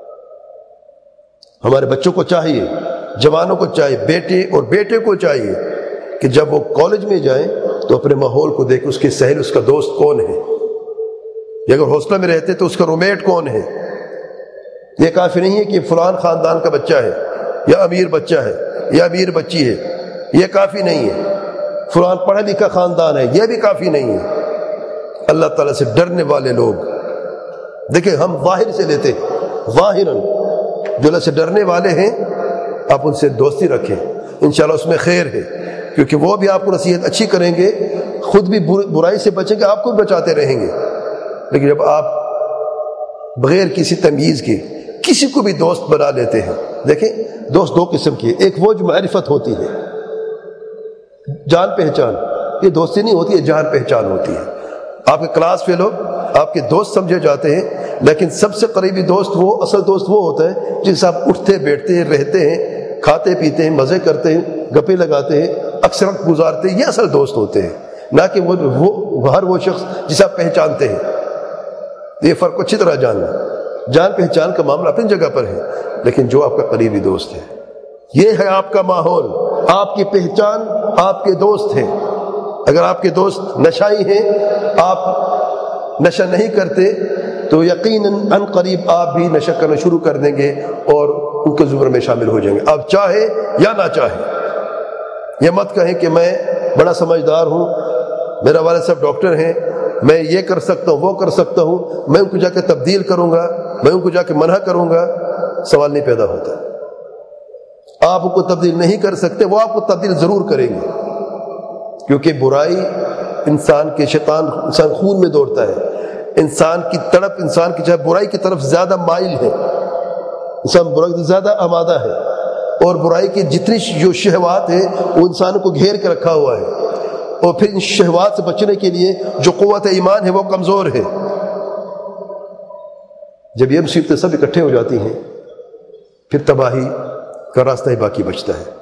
Speaker 1: ہمارے بچوں کو چاہیے، جوانوں کو چاہیے، بیٹے کو چاہیے کہ جب وہ کالج میں جائیں تو اپنے ماحول کو دیکھ، اس کے سہیل، اس کا دوست کون ہے. یہ اگر ہاسٹل میں رہتے تو اس کا رومیٹ کون ہے. یہ کافی نہیں ہے کہ فلان خاندان کا بچہ ہے یا امیر بچہ ہے یا امیر بچی ہے، یہ کافی نہیں ہے. فلان پڑھا لکھا خاندان ہے، یہ بھی کافی نہیں ہے. اللہ تعالیٰ سے ڈرنے والے لوگ دیکھیں، ہم ظاہر سے لیتے، ظاہراً جو اللہ سے ڈرنے والے ہیں آپ ان سے دوستی رکھیں، انشاءاللہ اس میں خیر ہے، کیونکہ وہ بھی آپ کو نصیحت اچھی کریں گے، خود بھی برائی سے بچیں گے، آپ کو بھی بچاتے رہیں گے. لیکن جب آپ بغیر کسی تمیز کے کسی کو بھی دوست بنا لیتے ہیں، دیکھیں دوست دو قسم کی، ایک وہ جو معرفت ہوتی ہے، جان پہچان، یہ دوستی نہیں ہوتی ہے، جان پہچان ہوتی ہے. آپ کے کلاس فیلو آپ کے دوست سمجھے جاتے ہیں، لیکن سب سے قریبی دوست وہ، اصل دوست وہ ہوتا ہے جن سے آپ اٹھتے بیٹھتے ہیں، رہتے ہیں، کھاتے پیتے ہیں، مزے کرتے ہیں، گپے لگاتے ہیں، اکثر وقت گزارتے ہیں. یہ اصل دوست ہوتے ہیں، نہ کہ وہ شخص جسے آپ پہچانتے ہیں. یہ فرق اچھی طرح جاننا. جان پہچان کا معاملہ اپنی جگہ پر ہے، لیکن جو آپ کا قریبی دوست ہے، یہ ہے آپ کا ماحول، آپ کی پہچان آپ کے دوست ہیں. اگر آپ کے دوست نشائی ہیں، آپ نشہ نہیں کرتے، تو یقیناً ان قریب آپ بھی نشہ کرنا شروع کر دیں گے اور ان کے زمرے میں شامل ہو جائیں گے، آپ چاہے یا نہ چاہے. یہ مت کہیں کہ میں بڑا سمجھدار ہوں، میرا والد صاحب ڈاکٹر ہیں، میں یہ کر سکتا ہوں، وہ کر سکتا ہوں، میں ان کو جا کے تبدیل کروں گا، میں ان کو جا کے منع کروں گا. سوال نہیں پیدا ہوتا. آپ ان کو تبدیل نہیں کر سکتے، وہ آپ کو تبدیل ضرور کریں گے، کیونکہ برائی انسان کے خون میں دوڑتا ہے. انسان کی تڑپ، انسان کی برائی کی طرف زیادہ مائل ہے. انسان برائی سے زیادہ آمادہ ہے، اور برائی کی جتنی جو شہوات ہیں وہ انسان کو گھیر کے رکھا ہوا ہے، اور پھر ان شہوات سے بچنے کے لیے جو قوت ایمان ہے وہ کمزور ہے۔ جب یہ مصیبتیں سب اکٹھے ہو جاتی ہیں پھر تباہی کا راستہ ہی باقی بچتا ہے۔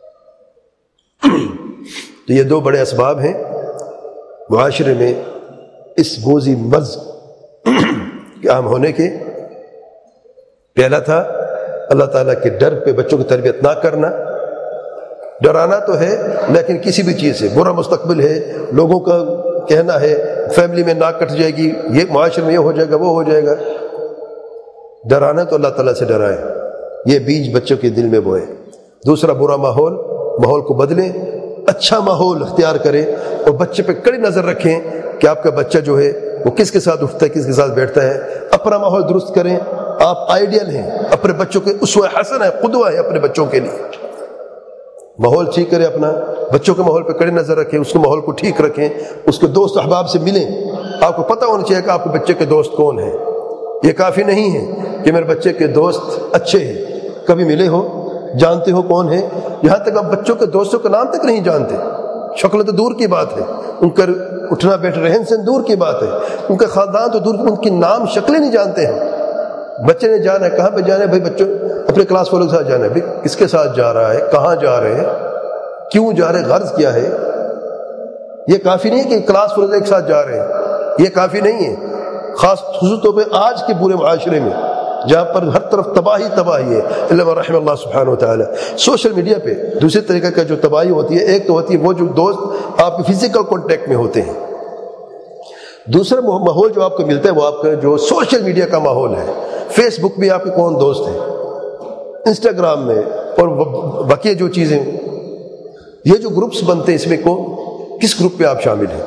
Speaker 1: تو یہ دو بڑے اسباب ہیں معاشرے میں اس موذی مرض کے عام ہونے کے۔ پہلا تھا اللہ تعالیٰ کے ڈر پہ بچوں کی تربیت نہ کرنا۔ ڈرانا تو ہے لیکن کسی بھی چیز سے، برا مستقبل ہے، لوگوں کا کہنا ہے فیملی میں ناک کٹ جائے گی، یہ معاشرے میں یہ ہو جائے گا وہ ہو جائے گا۔ ڈرانا تو اللہ تعالیٰ سے ڈرائے، یہ بیج بچوں کے دل میں بوئے۔ دوسرا برا ماحول کو بدلیں، اچھا ماحول اختیار کریں، اور بچے پہ کڑی نظر رکھیں کہ آپ کا بچہ جو ہے وہ کس کے ساتھ اٹھتا ہے، کس کے ساتھ بیٹھتا ہے۔ اپنا ماحول درست کریں، آپ آئیڈیل ہیں، اپنے بچوں کے اسوہ حسن ہے، قدوہ ہے اپنے بچوں کے لیے۔ ماحول ٹھیک کریں اپنا، بچوں کے ماحول پہ کڑی نظر رکھیں، اس کے ماحول کو ٹھیک رکھیں، اس کے دوست احباب سے ملیں۔ آپ کو پتہ ہونا چاہیے کہ آپ کے بچے کے دوست کون ہیں۔ یہ کافی نہیں ہے کہ میرے بچے کے دوست اچھے ہیں، کبھی ملے ہو، جانتے ہو کون ہے۔ یہاں تک آپ بچوں کے دوستوں کا نام تک نہیں جانتے، شکل تو دور کی بات ہے، ان کا اٹھنا بیٹھنا رہن سہن دور کی بات ہے، ان کا خاندان تو دور، ان کی نام شکلیں نہیں جانتے ہیں۔ بچے نے جانا ہے، کہاں پہ جانا ہے بھائی، بچوں اپنے کلاس والوں کے ساتھ جانا ہے، بھائی کس کے ساتھ جا رہا ہے، کہاں جا رہے ہیں، کیوں جا رہے ہیں، غرض کیا ہے۔ یہ کافی نہیں ہے کہ کلاس والوں ایک ساتھ جا رہے ہیں، یہ کافی نہیں ہے، خاص خصوص طور پہ آج کے پورے معاشرے میں جہاں پر ہر طرف تباہی ہے، اللہ رحم اللہ سبحانہ وتعالی۔ سوشل میڈیا پہ دوسرے طریقے کا جو تباہی ہوتی ہے، ایک تو ہوتی ہے وہ جو دوست آپ کے فزیکل کانٹیکٹ میں ہوتے ہیں، دوسرا ماحول جو آپ کو ملتا ہے وہ آپ کا جو سوشل میڈیا کا ماحول ہے۔ فیس بک میں آپ کے کون دوست ہیں، انسٹاگرام میں اور باقی جو چیزیں، یہ جو گروپس بنتے ہیں اس میں کس گروپ پہ آپ شامل ہیں۔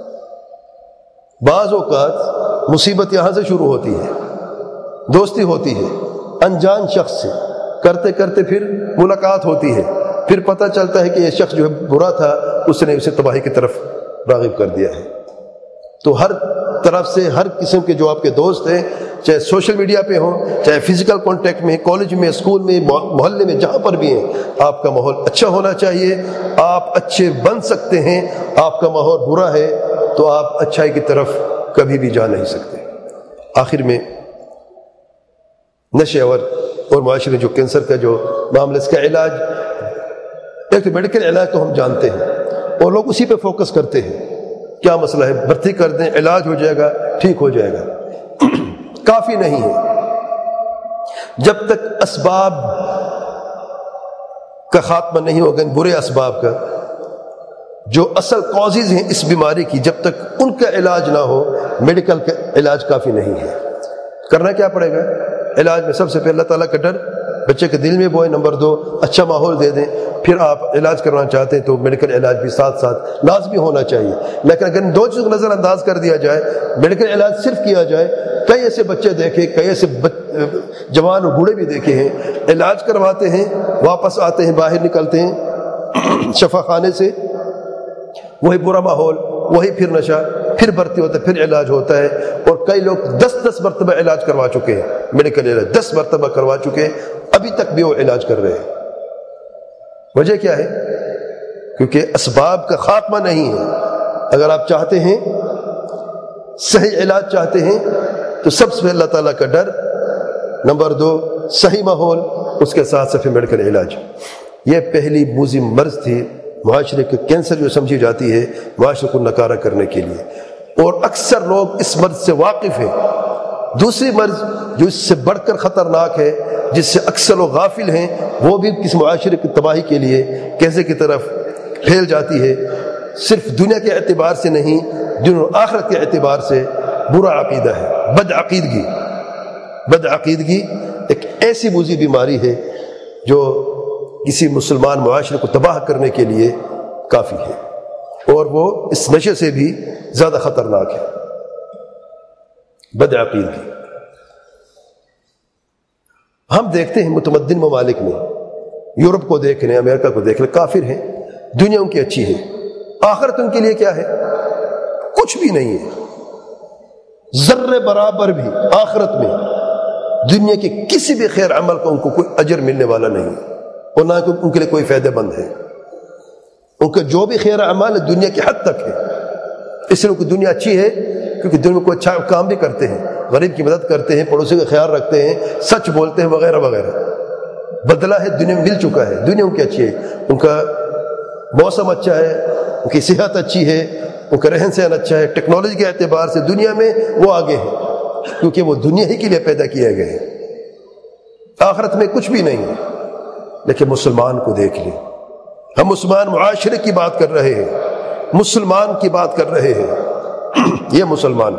Speaker 1: بعض اوقات مصیبت یہاں سے شروع ہوتی ہے، دوستی ہوتی ہے انجان شخص سے، کرتے کرتے پھر ملاقات ہوتی ہے، پھر پتہ چلتا ہے کہ یہ شخص جو ہے برا تھا، اس نے اسے تباہی کی طرف راغب کر دیا ہے۔ تو ہر طرف سے ہر قسم کے جو آپ کے دوست ہیں، چاہے سوشل میڈیا پہ ہوں، چاہے فزیکل کانٹیکٹ میں، کالج میں، اسکول میں، محلے میں، جہاں پر بھی ہیں، آپ کا ماحول اچھا ہونا چاہیے۔ آپ اچھے بن سکتے ہیں، آپ کا ماحول برا ہے تو آپ اچھائی کی طرف کبھی بھی جا نہیں سکتے۔ آخر میں نشے اور معاشرے جو کینسر کا جو معاملہ، اس کا علاج، ایک تو میڈیکل علاج تو ہم جانتے ہیں اور لوگ اسی پہ فوکس کرتے ہیں، کیا مسئلہ ہے، بھرتی کر دیں، علاج ہو جائے گا، ٹھیک ہو جائے گا۔ کافی نہیں ہے، جب تک اسباب کا خاتمہ نہیں ہوگا، ان برے اسباب کا، جو اصل کازز ہیں اس بیماری کی، جب تک ان کا علاج نہ ہو، میڈیکل کا علاج کافی نہیں ہے۔ کرنا کیا پڑے گا؟ علاج میں سب سے پہلے اللہ تعالیٰ کا ڈر بچے کے دل میں بوئے، نمبر 2 اچھا ماحول دے دیں، پھر آپ علاج کرنا چاہتے ہیں تو میڈیکل علاج بھی ساتھ ساتھ لازمی ہونا چاہیے۔ لیکن اگر ان دو چیزوں کو نظر انداز کر دیا جائے، میڈیکل علاج صرف کیا جائے، کئی ایسے بچے دیکھے، کئی ایسے جوان اور بوڑھے بھی دیکھے ہیں، علاج کرواتے ہیں، واپس آتے ہیں، باہر نکلتے ہیں شفا خانے سے، وہی برا ماحول، وہی پھر نشہ، پھر بھرتی ہوتا ہے، پھر علاج ہوتا ہے، اور کئی لوگ 10 مرتبہ علاج کروا چکے ہیں، میڈیکل علاج 10 مرتبہ کروا چکے ہیں، ابھی تک بھی وہ علاج کر رہے ہیں۔ وجہ کیا ہے؟ کیونکہ اسباب کا خاتمہ نہیں ہے۔ اگر آپ چاہتے ہیں، صحیح علاج چاہتے ہیں، تو سب سے اللہ تعالیٰ کا ڈر، نمبر 2 صحیح ماحول، اس کے ساتھ صرف میڈیکل علاج۔ یہ پہلی موذی مرض تھی معاشرے کے کینسر جو سمجھی جاتی ہے معاشرے کو نکارہ کرنے کے لیے، اور اکثر لوگ اس مرض سے واقف ہیں۔ دوسری مرض جو اس سے بڑھ کر خطرناک ہے، جس سے اکثر لوگ غافل ہیں، وہ بھی کس معاشرے کی تباہی کے لیے کیسے کی طرف پھیل جاتی ہے، صرف دنیا کے اعتبار سے نہیں، دین و آخرت کے اعتبار سے برا عقیدہ ہے، بدعقیدگی ایک ایسی موذی بیماری ہے جو کسی مسلمان معاشرے کو تباہ کرنے کے لیے کافی ہے، اور وہ اس نشے سے بھی زیادہ خطرناک ہے، بدعقیدگی۔ ہم دیکھتے ہیں متمدن ممالک میں، یورپ کو دیکھ لیں، امریکہ کو دیکھ لیں، کافر ہیں، دنیا ان کی اچھی ہے، آخرت ان کے لیے کیا ہے؟ کچھ بھی نہیں ہے، ذرے برابر بھی آخرت میں دنیا کے کسی بھی خیر عمل کا ان کو کوئی اجر ملنے والا نہیں، اور نہ ان کے لیے کوئی فائدہ مند ہے۔ ان کا جو بھی خیر عمل ہے دنیا کی حد تک ہے، اس لیے ان کی دنیا اچھی ہے کیونکہ دنیا میں کوئی اچھا کام بھی کرتے ہیں، غریب کی مدد کرتے ہیں، پڑوسی کا خیال رکھتے ہیں، سچ بولتے ہیں وغیرہ وغیرہ۔ بدلہ ہے دنیا میں مل چکا ہے، دنیا ان کی اچھی ہے، ان کا موسم اچھا ہے، ان کی صحت اچھی ہے، ان کا رہن سہن اچھا ہے، ٹیکنالوجی کے اعتبار سے دنیا میں وہ آگے ہیں کیونکہ وہ دنیا ہی کے لیے پیدا کیے گئے ہیں، آخرت میں کچھ بھی نہیں ہے۔ لیکن مسلمان کو دیکھ لیں، ہم مسلمان معاشرے کی بات کر رہے ہیں، مسلمان کی بات کر رہے ہیں، یہ مسلمان،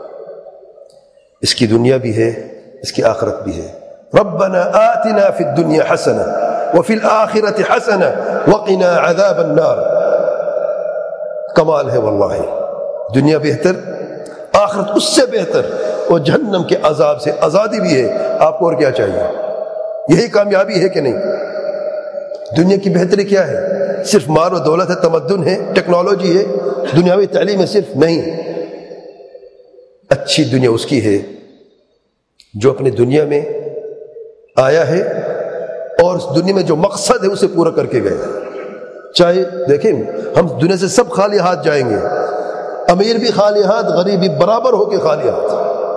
Speaker 1: اس کی دنیا بھی ہے، اس کی آخرت بھی ہے۔ ربنا آتنا فی الدنیا حسنہ وفی الآخرۃ حسنہ وقنا عذاب النار۔ کمال ہے واللہ، دنیا بہتر، آخرت اس سے بہتر، اور جہنم کے عذاب سے آزادی بھی ہے۔ آپ کو اور کیا چاہیے؟ یہی کامیابی ہے کہ نہیں؟ دنیا کی بہتری کیا ہے؟ صرف مال و دولت ہے، تمدن ہے، ٹیکنالوجی ہے، دنیاوی تعلیم ہے صرف؟ نہیں، اچھی دنیا اس کی ہے جو اپنی دنیا میں آیا ہے اور اس دنیا میں جو مقصد ہے اسے پورا کر کے گیا۔ چاہے دیکھیں ہم دنیا سے سب خالی ہاتھ جائیں گے، امیر بھی خالی ہاتھ، غریب بھی برابر ہو کے خالی ہاتھ۔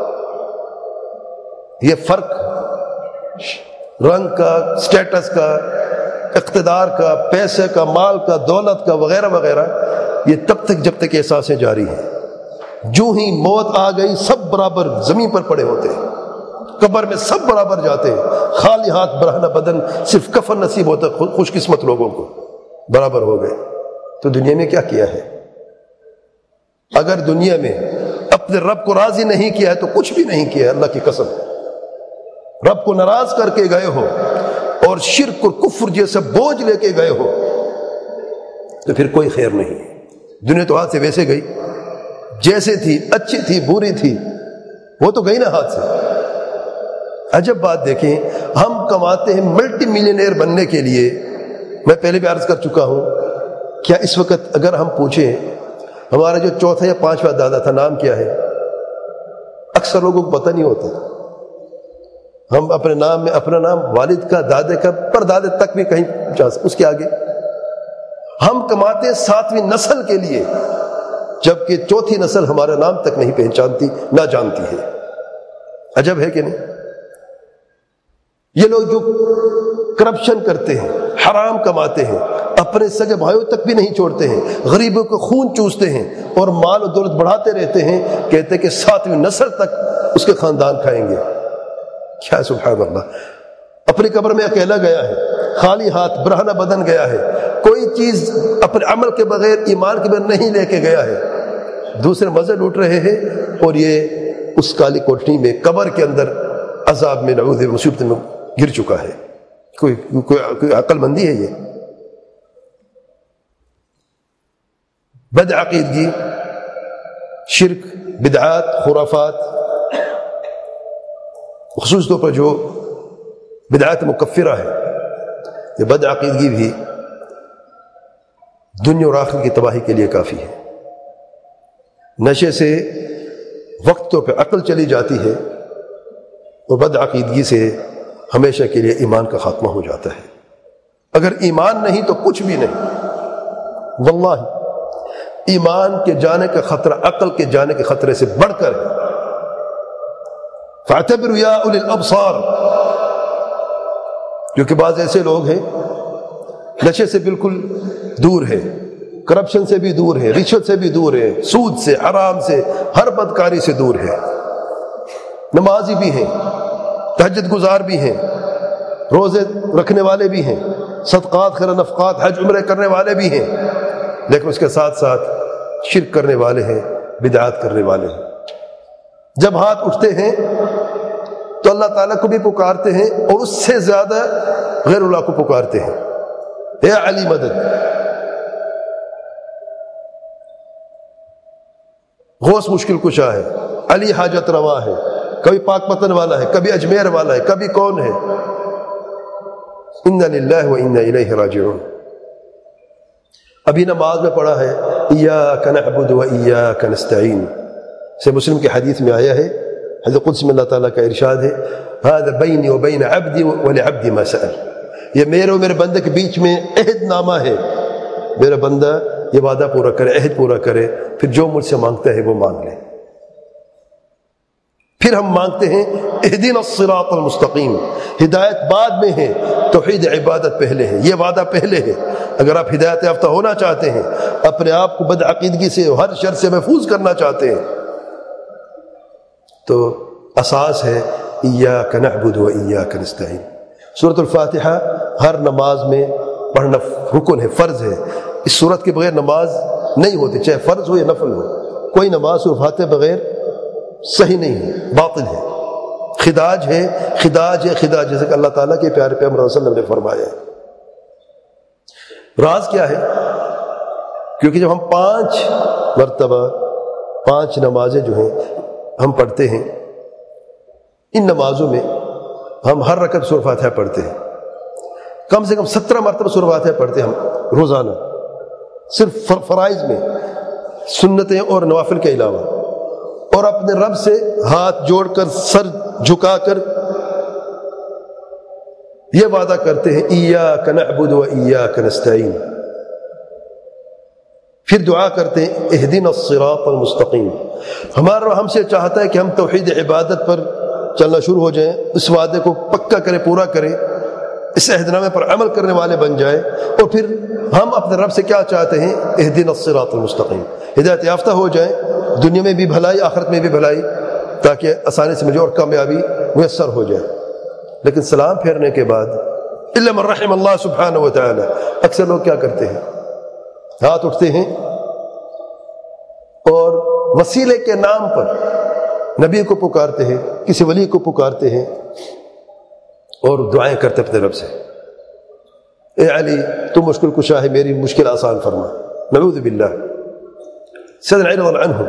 Speaker 1: یہ فرق رنگ کا، سٹیٹس کا، اقتدار کا، پیسے کا، مال کا، دولت کا وغیرہ وغیرہ، یہ تب تک جب تک احساسیں جاری ہیں۔ جو ہی موت آ گئی سب برابر زمین پر پڑے ہوتے ہیں، قبر میں سب برابر جاتے ہیں، خالی ہاتھ برہنہ بدن، صرف کفن نصیب ہوتا ہے خوش قسمت لوگوں کو، برابر ہو گئے۔ تو دنیا میں کیا کیا ہے؟ اگر دنیا میں اپنے رب کو راضی نہیں کیا ہے تو کچھ بھی نہیں کیا ہے، اللہ کی قسم۔ رب کو ناراض کر کے گئے ہو اور شرک اور کفر جیسا بوجھ لے کے گئے ہو تو پھر کوئی خیر نہیں۔ دنیا تو ہاتھ سے ویسے گئی، جیسے تھی، اچھی تھی، بری تھی، وہ تو گئی نا ہاتھ سے۔ عجب بات دیکھیں، ہم کماتے ہیں ملٹی ملینئر بننے کے لیے۔ میں پہلے بھی عرض کر چکا ہوں، کیا اس وقت اگر ہم پوچھیں ہمارا جو چوتھا یا پانچواں دادا تھا نام کیا ہے، اکثر لوگوں کو پتہ نہیں ہوتا۔ ہم اپنے نام میں اپنا نام، والد کا، دادے کا، پر دادے تک بھی کہیں اس کے آگے ہم کماتے ہیں 7ویں نسل کے لیے، جبکہ چوتھی نسل ہمارا نام تک نہیں پہچانتی، نہ جانتی ہے۔ عجب ہے کہ نہیں؟ یہ لوگ جو کرپشن کرتے ہیں، حرام کماتے ہیں، اپنے سگے بھائیوں تک بھی نہیں چھوڑتے ہیں، غریبوں کو خون چوستے ہیں اور مال و دولت بڑھاتے رہتے ہیں، کہتے ہیں کہ 7ویں نسل تک اس کے خاندان کھائیں گے۔ کیا سبحان اللہ! اپنی قبر میں اکیلا گیا ہے، خالی ہاتھ برہنہ بدن گیا ہے، کوئی چیز اپنے عمل کے بغیر، ایمان کے بغیر نہیں لے کے گیا ہے، دوسرے مزے لوٹ رہے ہیں، اور یہ اس کالی کوٹھری میں قبر کے اندر عذاب میں، نعوذ باللہ، مصیبت میں گر چکا ہے۔ کوئی عقل مندی ہے یہ؟ بدعقیدگی، شرک، بدعات، خرافات، خصوص طور پر جو بدعات مکفرہ ہے، یہ بدعقیدگی بھی دنیا اور آخرت کی تباہی کے لیے کافی ہے۔ نشے سے وقت طور پہ عقل چلی جاتی ہے، اور بدعقیدگی سے ہمیشہ کے لیے ایمان کا خاتمہ ہو جاتا ہے۔ اگر ایمان نہیں تو کچھ بھی نہیں۔ واللہ ایمان کے جانے کا خطرہ عقل کے جانے کے خطرے سے بڑھ کر ہے۔ فاعتبروا یا اولی الابصار، کیونکہ بعض ایسے لوگ ہیں نشے سے بالکل دور ہے، کرپشن سے بھی دور ہے، رشوت سے بھی دور ہے، سود سے، حرام سے، ہر بدکاری سے دور ہے، نمازی بھی ہیں، تہجد گزار بھی ہیں، روزے رکھنے والے بھی ہیں، صدقات، خیر نفقات، حج عمرے کرنے والے بھی ہیں، لیکن اس کے ساتھ ساتھ شرک کرنے والے ہیں، بدعات کرنے والے ہیں۔ جب ہاتھ اٹھتے ہیں تو اللہ تعالیٰ کو بھی پکارتے ہیں، اور اس سے زیادہ غیر اللہ کو پکارتے ہیں، اے علی مدد، غوث مشکل کشا ہے، علی حاجت روا ہے، کبھی پاک پتن والا ہے، کبھی اجمیر والا ہے، کبھی کون ہے۔ انا للہ و انا الیہ راجعون۔ ابھی نماز میں پڑھا ہے ایاک نعبد و ایاک نستعین، سے مسلم کی حدیث میں آیا ہے، حدیث قدسی میں اللہ تعالیٰ کا ارشاد ہے هذا بینی و بین عبدی ولعبدی ما سأل، یہ میرے اور میرے بندے کے بیچ میں عہد نامہ ہے، میرا بندہ یہ وعدہ پورا کرے، عہد پورا کرے، پھر جو مجھ سے مانگتا ہے وہ مانگ لے۔ پھر ہم مانگتے ہیں اہدنا الصراط المستقیم، ہدایت بعد میں ہے، توحید عبادت پہلے ہے، یہ وعدہ پہلے ہے۔ اگر آپ ہدایت یافتہ ہونا چاہتے ہیں، اپنے آپ کو بدعقیدگی سے ہر شر سے محفوظ کرنا چاہتے ہیں، تو اساس ہے ایاک نعبد و ایاک نستعین۔ سورۃ الفاتحہ ہر نماز میں پڑھنا رکن ہے، فرض ہے۔ اس سورت کے بغیر نماز نہیں ہوتی، چاہے فرض ہو یا نفل ہو۔ کوئی نماز سورۃ الفاتحہ بغیر صحیح نہیں ہے، باطل ہے، خداج ہے، خداج ہے، خداج، جیسے کہ اللہ تعالیٰ کے پیارے پیغمبر صلی اللہ علیہ وسلم نے فرمایا ہے۔ راز کیا ہے؟ کیونکہ جب ہم 5 مرتبہ 5 نمازیں جو ہیں ہم پڑھتے ہیں، ان نمازوں میں ہم ہر رکعت سورۃ فاتحہ پڑھتے ہیں، کم سے کم 17 مرتبہ سورۃ فاتحہ پڑھتے ہیں ہم روزانہ، صرف فرائض میں، سنتیں اور نوافل کے علاوہ، اور اپنے رب سے ہاتھ جوڑ کر سر جھکا کر یہ وعدہ کرتے ہیں ایاک نعبد و ایاک نستعین، پھر دعا کرتے ہیں اہدنا الصراط المستقیم۔ ہمارا رب ہم سے چاہتا ہے کہ ہم توحید عبادت پر چلنا شروع ہو جائیں، اس وعدے کو پکا کرے، پورا کرے، اس عہد نامے پر عمل کرنے والے بن جائیں، اور پھر ہم اپنے رب سے کیا چاہتے ہیں؟ اہدنا الصراط المستقیم، ہدایت یافتہ ہو جائیں، دنیا میں بھی بھلائی، آخرت میں بھی بھلائی، تاکہ آسانی سے مجھے اور کامیابی میسر ہو جائے۔ لیکن سلام پھیرنے کے بعد الا من رحم اللہ سبحانہ و تعالی، اکثر لوگ کیا کرتے ہیں؟ ہاتھ اٹھتے ہیں اور وسیلے کے نام پر نبی کو پکارتے ہیں، کسی ولی کو پکارتے ہیں اور دعائیں کرتے اپنے رب سے، اے علی تو مشکل کشا ہے، میری مشکل آسان فرما، نعوذ باللہ۔ سیدنا علی رضی اللہ عنہ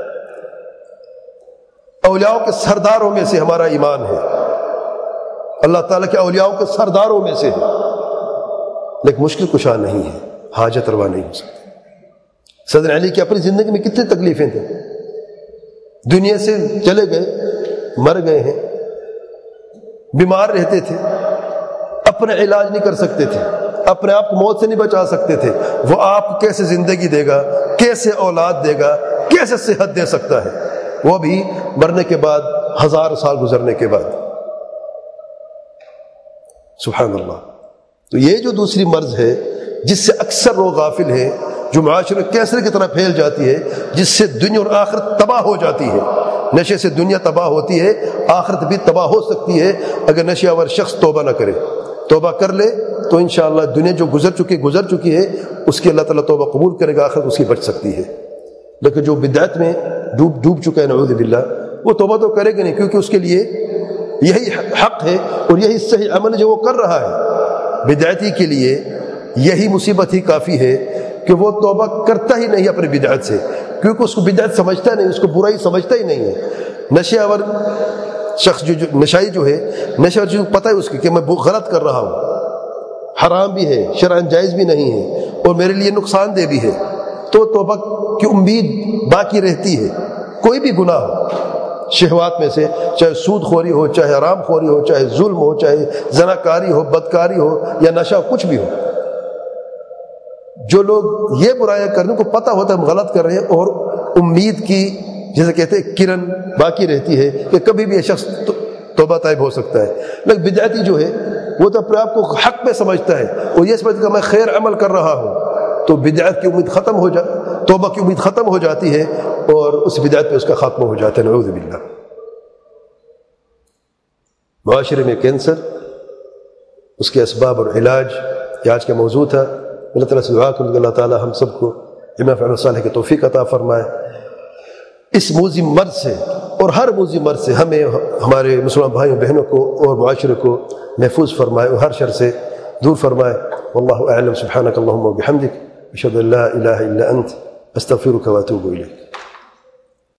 Speaker 1: اولیاء کے سرداروں میں سے ہمارا ایمان ہے، اللہ تعالیٰ کے اولیاء کے سرداروں میں سے ہے، لیکن مشکل کشا نہیں ہے، حاجت روا نہیں ہو سکتی۔ سیدنا علی کی اپنی زندگی میں کتنی تکلیفیں تھیں، دنیا سے چلے گئے، مر گئے ہیں، بیمار رہتے تھے، اپنا علاج نہیں کر سکتے تھے، اپنے آپ کو موت سے نہیں بچا سکتے تھے، وہ آپ کیسے زندگی دے گا، کیسے اولاد دے گا، کیسے صحت دے سکتا ہے، وہ بھی مرنے کے بعد 1000 سال گزرنے کے بعد۔ سبحان اللہ۔ تو یہ جو دوسری مرض ہے جس سے اکثر لوگ غافل ہیں، جو معاشرے کینسر کی طرح پھیل جاتی ہے، جس سے دنیا اور آخرت تباہ ہو جاتی ہے۔ نشے سے دنیا تباہ ہوتی ہے، آخرت بھی تباہ ہو سکتی ہے اگر نشے آور شخص توبہ نہ کرے۔ توبہ کر لے تو انشاءاللہ دنیا جو گزر چکی ہے اس کی اللہ تعالیٰ توبہ قبول کرے گا، آخرت اس کی بچ سکتی ہے۔ لیکن جو بدعت میں ڈوب چکا ہے نعوذ باللہ، وہ توبہ تو کرے گا نہیں، کیونکہ اس کے لیے یہی حق ہے اور یہی صحیح عمل جو وہ کر رہا ہے۔ بدعتی کے لیے یہی مصیبت ہی کافی ہے کہ وہ توبہ کرتا ہی نہیں اپنے بدعت سے، کیونکہ اس کو بدعت سمجھتا نہیں، اس کو برائی سمجھتا ہی نہیں ہے۔ نشے آور شخص جو نشائی جو ہے، نشہ جو پتہ ہے اس کی کہ میں غلط کر رہا ہوں، حرام بھی ہے، شرعاً جائز بھی نہیں ہے اور میرے لیے نقصان دہ بھی ہے، تو توبہ کی امید باقی رہتی ہے۔ کوئی بھی گناہ ہو شہوات میں سے، چاہے سود خوری ہو، چاہے حرام خوری ہو، چاہے ظلم ہو، چاہے زناکاری ہو، بدکاری ہو یا نشہ، کچھ بھی ہو، جو لوگ یہ برائیاں کرنے کو پتہ ہوتا ہے ہم غلط کر رہے ہیں اور امید کی جیسے کہتے ہیں کرن باقی رہتی ہے کہ کبھی بھی یہ شخص توبہ طائب ہو سکتا ہے۔ لیکن بدعتی جو ہے وہ تو اپنے آپ کو حق پہ سمجھتا ہے اور یہ سمجھتا ہے کہ میں خیر عمل کر رہا ہوں، تو بدعت کی امید ختم ہو توبہ کی امید ختم ہو جاتی ہے اور اس بدعت پہ اس کا خاتمہ ہو جاتا ہے، نعوذ باللہ۔ معاشرے میں کینسر، اس کے اسباب اور علاج یہ آج کا موضوع تھا۔ اللہ تعالیٰ سے دعا کروں کہ اللہ تعالیٰ ہم سب کو عمل فعل صالح کی توفیق عطا فرمائے، اس موذی مرض سے اور ہر موذی مرض سے ہمیں، ہمارے مسلمان بھائیوں بہنوں کو اور معاشرے کو محفوظ فرمائے اور ہر شر سے دور فرمائے۔ واللہ اعلم، سبحانک اللہم و بحمدک، اشہد ان لا الہ الا انت، استغفرک و اتوب الیک۔